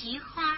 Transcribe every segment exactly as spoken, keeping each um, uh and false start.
菊花。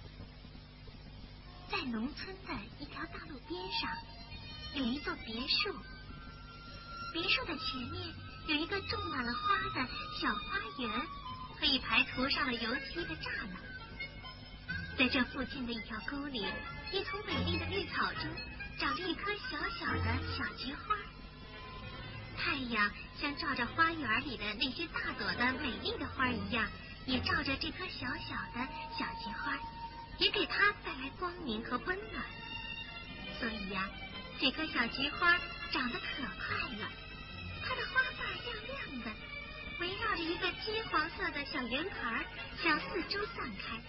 在农村的一条大路边上，有一座别墅。别墅的前面有一个种满了花的小花园和一排涂上了油漆的栅栏。在这附近的一条沟里，一丛美丽的绿草中长着一棵小小的小菊花。太阳像照着花园里的那些大朵的美丽的花一样，也照着这棵小小的小菊花，也给它带来光明和温暖。所以呀、啊，这棵小菊花长得可快了，它的花瓣亮亮的，围绕着一个金黄色的小圆盘向四周散开。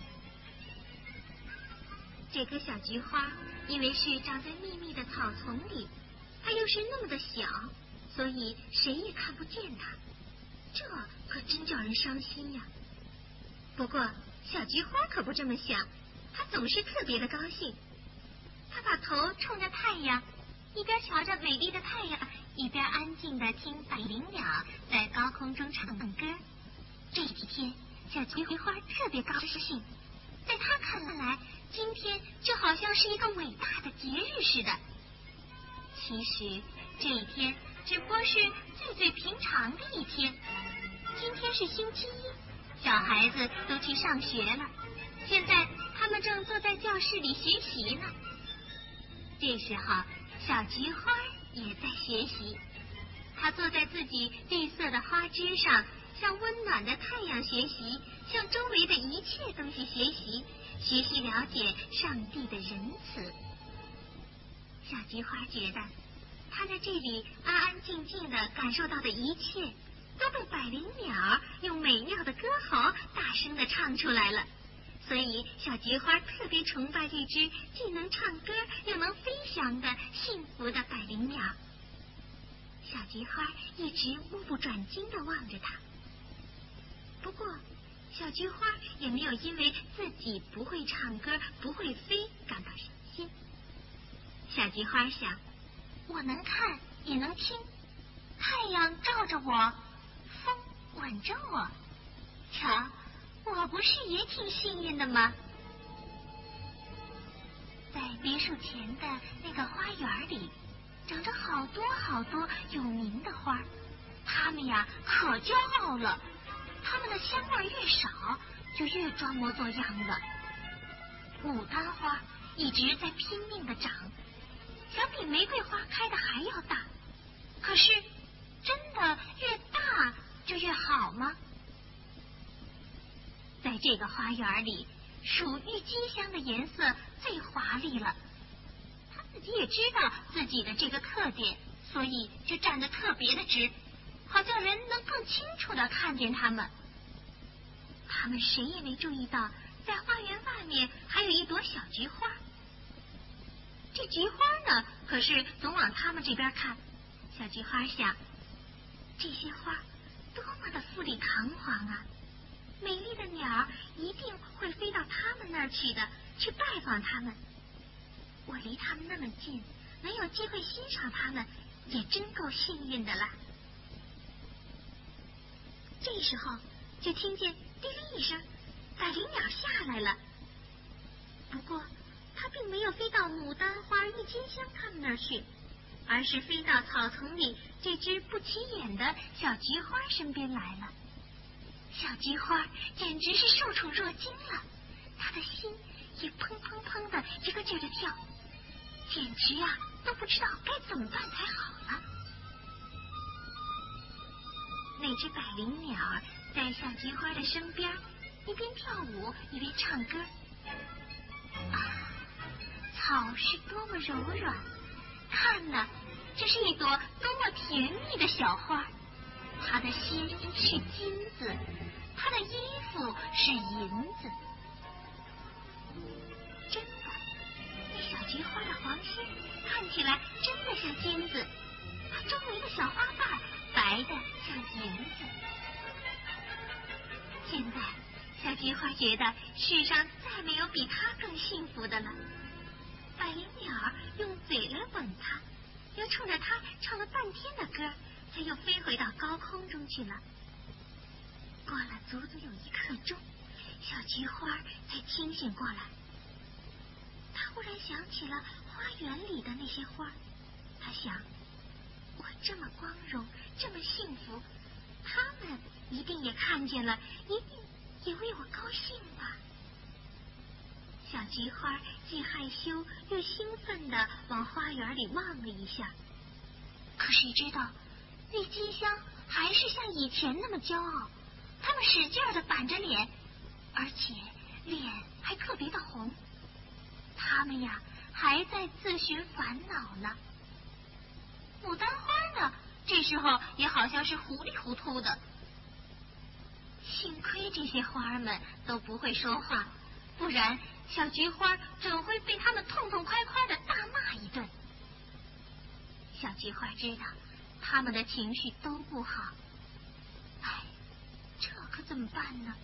这棵小菊花因为是长在密密的草丛里，它又是那么的小，所以谁也看不见它，这可真叫人伤心呀。不过小菊花可不这么想，它总是特别的高兴。它把头冲着太阳，一边瞧着美丽的太阳，一边安静地听百灵鸟在高空中唱歌。这几天小菊花特别高兴，在它看来，今天就好像是一个伟大的节日似的。其实这一天只不过是最最平常的一天。今天是星期一，小孩子都去上学了，现在他们正坐在教室里学习呢。这时候小菊花也在学习，它坐在自己绿色的花枝上，向温暖的太阳学习，向周围的一切东西学习，学习了解上帝的仁慈。小菊花觉得他在这里安安静静地感受到的一切，都被百灵鸟用美妙的歌喉大声地唱出来了。所以小菊花特别崇拜这只既能唱歌又能飞翔的幸福的百灵鸟。小菊花一直目不转睛地望着它。不过小菊花也没有因为自己不会唱歌不会飞感到伤心。小菊花想，我能看也能听，太阳照着我，风吻着我，瞧，我不是也挺幸运的吗？在别墅前的那个花园里，长着好多好多有名的花，它们呀可骄傲了，它们的香味越少，就越装模作样了。牡丹花一直在拼命地长，想比玫瑰花开的还要大，可是真的越大就越好吗？在这个花园里，属郁金香的颜色最华丽了。他自己也知道自己的这个特点，所以就站得特别的直，好叫人能更清楚地看见它们。他们谁也没注意到，在花园外面还有一朵小菊花。这菊花呢，可是总往他们这边看。小菊花想，这些花多么的富丽堂皇啊！美丽的鸟一定会飞到他们那儿去的，去拜访他们。我离他们那么近，能有机会欣赏他们，也真够幸运的了。这时候就听见滴哩一声，百灵鸟下来了。不过它并没有飞到牡丹花、郁金香他们那儿去，而是飞到草丛里这只不起眼的小菊花身边来了。小菊花简直是受宠若惊了，他的心也砰砰砰的一个劲儿的跳，简直啊都不知道该怎么办才好了。那只百灵鸟在小菊花的身边，一边跳舞一边唱歌。啊，草是多么柔软，看呐，这是一朵多么甜蜜的小花。它的心是金子，它的衣服是银子。真的，那小菊花的黄心看起来真的像金子，它周围的小花瓣白的像银子。现在小菊花觉得世上再没有比它更幸福的了。百灵鸟用嘴来吻它，又冲着它唱了半天的歌，才又飞回到高空中去了。过了足足有一刻钟， 小菊花才清醒过来，他忽然想起了花园里的那些花，他想，我这么光荣，这么幸福，他们一定也看见了，一定也为我高兴吧。小菊花既害羞又兴奋地往花园里望了一下，可谁知道郁金香还是像以前那么骄傲，他们使劲地板着脸，而且脸还特别的红，他们呀还在自寻烦恼呢。牡丹花呢，这时候也好像是糊里糊涂的。幸亏这些花们都不会说话，不然小菊花准会被他们痛痛快快的大骂一顿。小菊花知道他们的情绪都不好，哎，这可怎么办呢？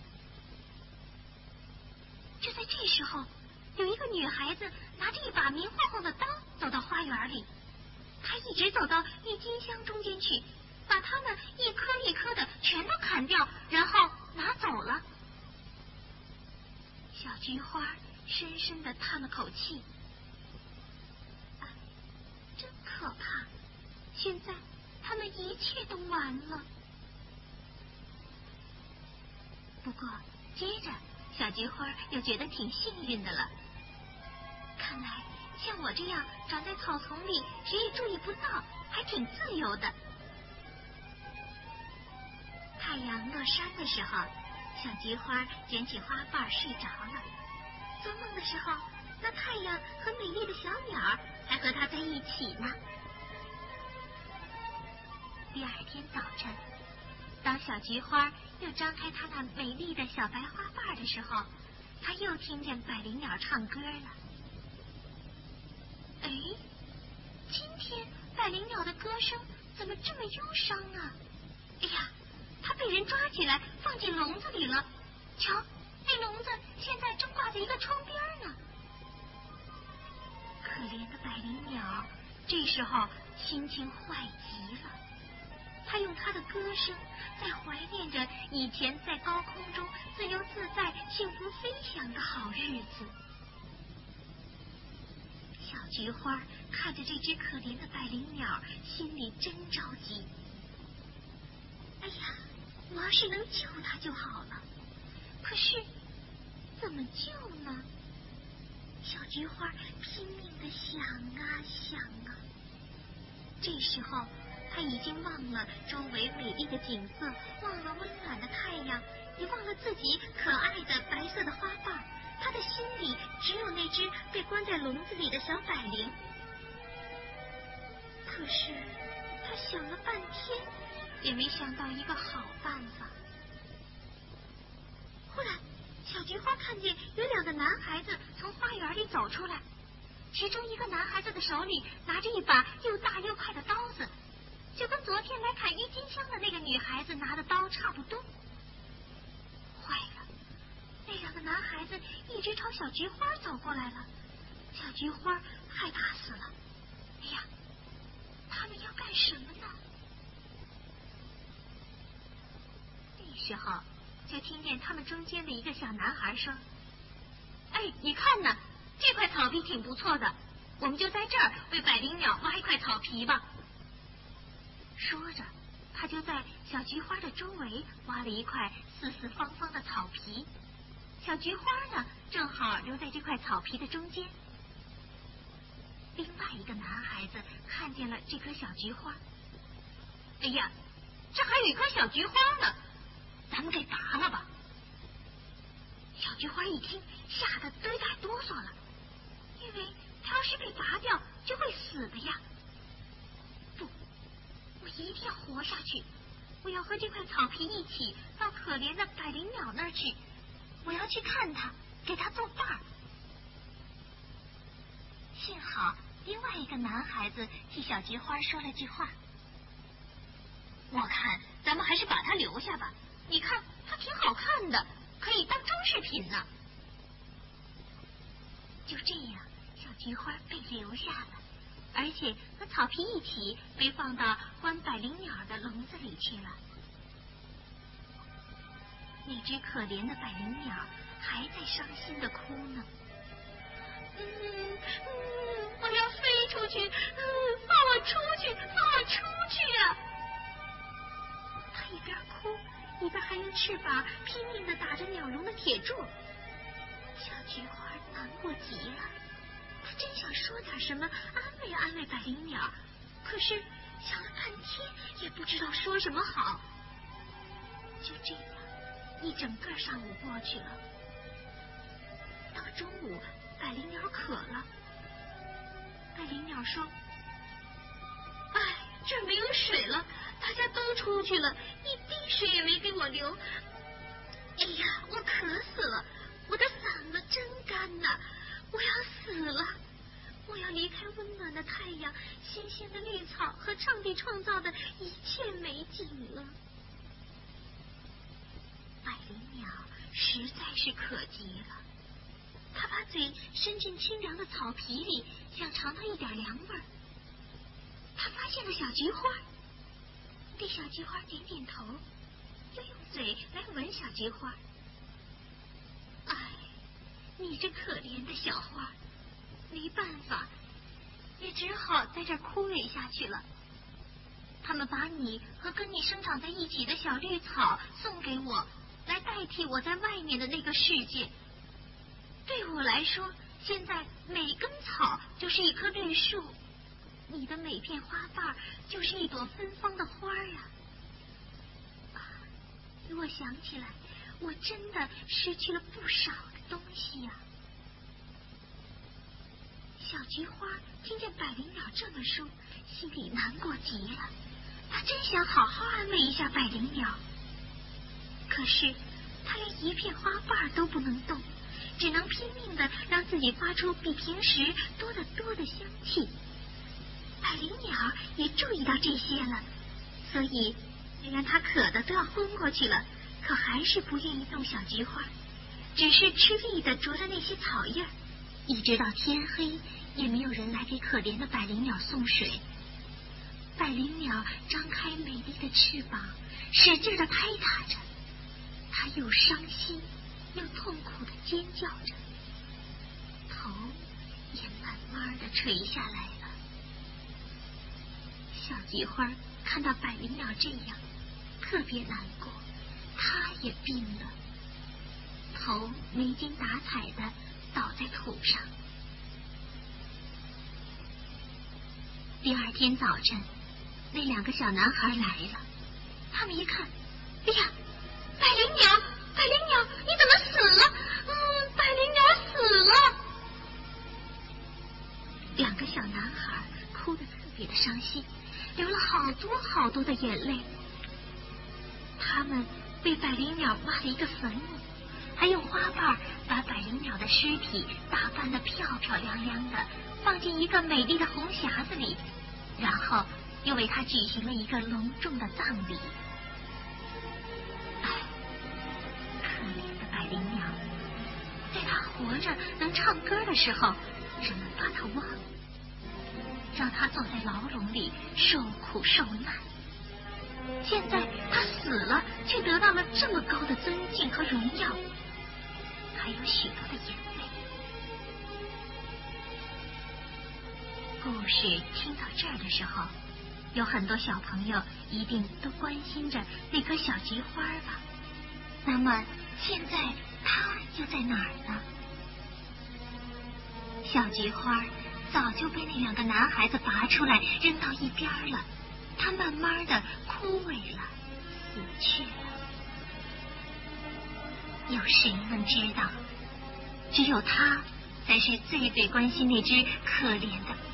就在这时候，有一个女孩子拿着一把明晃晃的刀走到花园里，她一直走到郁金香中间去，把它们一颗一颗的全都砍掉，然后拿走了。小菊花深深的叹了口气，哎，真可怕，现在他们一切都完了。不过接着小菊花又觉得挺幸运的了，看来像我这样长在草丛里，谁也注意不到，还挺自由的。太阳落山的时候，小菊花卷起花瓣睡着了。做梦的时候，那太阳和美丽的小鸟还和它在一起呢。第二天早晨，当小菊花又张开它那美丽的小白花瓣的时候，它又听见百灵鸟唱歌了。哎，今天百灵鸟的歌声怎么这么忧伤啊？哎呀，它被人抓起来放进笼子里了，瞧，那笼子现在正挂在一个窗边呢。可怜的百灵鸟这时候心情坏极了，他用他的歌声在怀念着以前在高空中自由自在幸福飞翔的好日子。小菊花看着这只可怜的百灵鸟，心里真着急。哎呀，我要是能救它就好了，可是怎么救呢？小菊花拼命地想啊想啊，这时候他已经忘了周围美丽的景色，忘了温暖的太阳，也忘了自己可爱的白色的花瓣，他的心里只有那只被关在笼子里的小百灵。可是他想了半天也没想到一个好办法。忽然小菊花看见有两个男孩子从花园里走出来，其中一个男孩子的手里拿着一把又大又快的刀子，就跟昨天来砍郁金香的那个女孩子拿的刀差不多。坏了，那两个男孩子一直朝小菊花走过来了，小菊花害怕死了。哎呀，他们要干什么呢？这时候就听见他们中间的一个小男孩说：哎，你看呢，这块草皮挺不错的，我们就在这儿为百灵鸟挖一块草皮吧。说着，他就在小菊花的周围挖了一块四四方方的草皮，小菊花呢正好留在这块草皮的中间。另外一个男孩子看见了这棵小菊花，哎呀，这还有一棵小菊花呢，咱们给拔了吧。小菊花一听，吓得堆带哆嗦了，因为它要是被拔掉就会死的呀。不，我一定要活下去，我要和这块草皮一起到可怜的百灵鸟那儿去，我要去看它，给它做伴儿。幸好另外一个男孩子替小菊花说了句话：我看咱们还是把它留下吧，你看它挺好看的，可以当装饰品呢。就这样，小菊花被留下了，而且和草皮一起被放到关百灵鸟的笼子里去了。那只可怜的百灵鸟还在伤心的哭呢。嗯嗯，我要飞出去，嗯，放我出去，放我出去啊！他一边哭，一边还用翅膀拼命地打着鸟笼的铁柱。小菊花难过极了，他真想说点什么安慰安慰百灵鸟，可是想了半天也不知道说什么好。就这样，一整个上午过去了。到中午，百灵鸟渴了。百灵鸟说：“哎，这儿没有水了，大家都出去了，一滴水也没给我留。哎呀，我渴死了，我的嗓子真干呐，我要死了！我要离开温暖的太阳、新鲜的绿草和上帝创造的一切美景了。”百灵鸟实在是渴极了，它把嘴伸进清凉的草皮里，想尝到一点凉味儿。它发现了小菊花，对小菊花点点头，又用嘴来闻小菊花。哎，你这可怜的小花，没办法，也只好在这儿枯萎下去了。他们把你和跟你生长在一起的小绿草送给我，来代替我在外面的那个世界。对我来说，现在每根草就是一棵绿树，你的每片花瓣就是一朵芬芳的花呀！啊，我想起来，我真的失去了不少的东西呀。小菊花听见百灵鸟这么说，心里难过极了。他真想好好安慰一下百灵鸟，可是他连一片花瓣都不能动，只能拼命的让自己发出比平时多得多的香气。百灵鸟也注意到这些了，所以虽然他渴得都要昏过去了，可还是不愿意动小菊花，只是吃力的啄着那些草叶，一直到天黑也没有人来给可怜的百灵鸟送水。百灵鸟张开美丽的翅膀，使劲的拍打着，它又伤心又痛苦的尖叫着，头也慢慢的垂下来了。小菊花看到百灵鸟这样，特别难过，它也病了，头没精打采的倒在土上。第二天早晨，那两个小男孩来了，他们一看，哎呀，百灵鸟，百灵鸟，你怎么死了？嗯，百灵鸟死了。两个小男孩哭得特别的伤心，流了好多好多的眼泪。他们被百灵鸟挖了一个坟墓，还用花瓣把百灵鸟的尸体打扮得漂漂亮亮的，放进一个美丽的红匣子里，然后又为他举行了一个隆重的葬礼。哎，可怜的百灵鸟，在他活着能唱歌的时候，人们把他忘了，让他坐在牢笼里受苦受难。现在他死了，却得到了这么高的尊敬和荣耀，还有许多的眼泪。故事听到这儿的时候，有很多小朋友一定都关心着那棵小菊花吧？那么现在它又在哪儿呢？小菊花早就被那两个男孩子拔出来扔到一边了，它慢慢的枯萎了，死去了。有谁能知道，只有他才是最最关心那只可怜的